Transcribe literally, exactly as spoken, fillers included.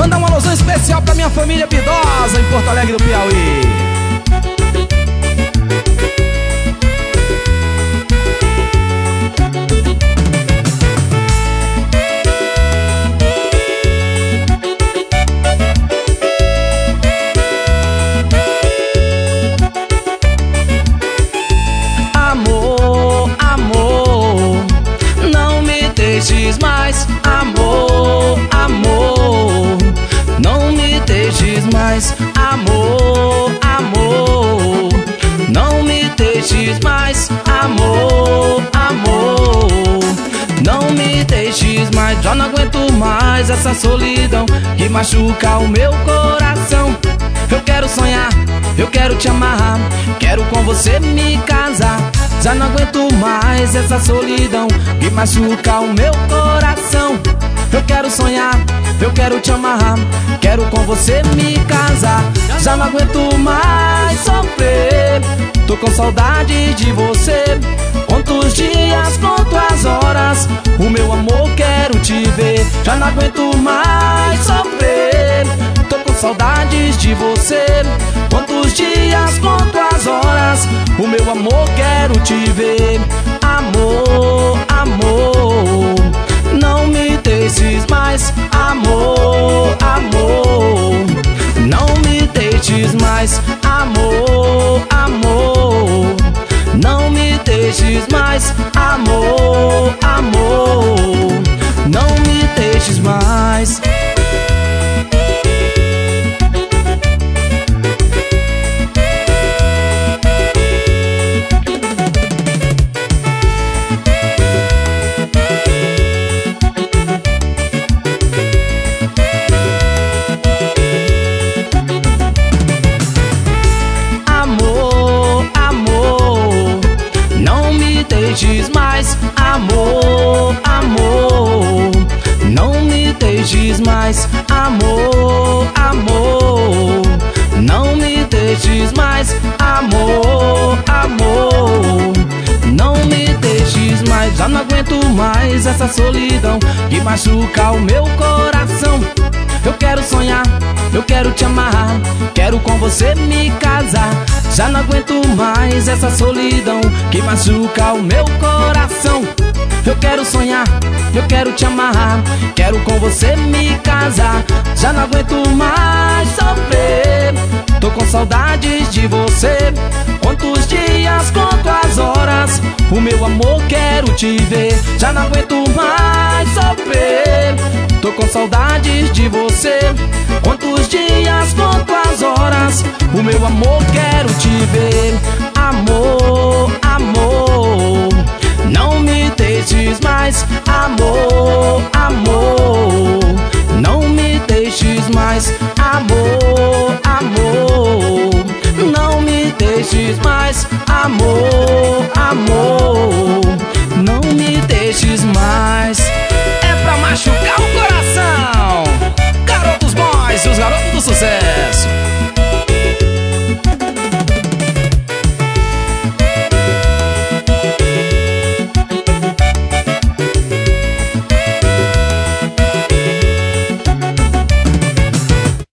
Mandar uma alusão especial pra minha família Bidosa em Porto Alegre do Piauí. Mais, amor, amor, não me deixes mais, amor, amor, não me deixes mais, amor, amor, não me deixes mais. Já não aguento mais essa solidão que machuca o meu coração. Eu quero sonhar, eu quero te amar, quero com você me casar. Já não aguento mais essa solidão que machuca o meu coração. Eu quero sonhar, eu quero te amar, quero com você me casar. Já não aguento mais sofrer, tô com saudade de você. Quantos dias, quantas horas, o meu amor quero te ver. Já não aguento mais sofrer, tô com saudades de você. Quantos dias, quantas horas, o meu amor quero te ver. Amor, amor, não me deixes mais. Amor, amor, não me deixes mais. Amor, amor, não me deixes mais. Amor, amor, não me deixes mais. Mais, amor, amor, não me deixes mais. Amor, amor, não me deixes mais. Amor, amor, não me deixes mais. Já não aguento mais essa solidão que machuca o meu coração. Eu quero sonhar, eu quero te amar, quero com você me casar. Já não aguento mais essa solidão que machuca o meu coração. Eu quero sonhar, eu quero te amar, quero com você me casar. Já não aguento mais sofrer, tô com saudades de você. Quantos dias, quantas horas, o meu amor quero te ver. Já não aguento mais sofrer, tô com saudades de você. Quantos dias, quantas horas, o meu amor quero te ver. Amor, amor, não me deixes mais. Amor, amor, não me deixes mais. Amor, amor, não me deixes mais. Amor, amor, não me deixes mais.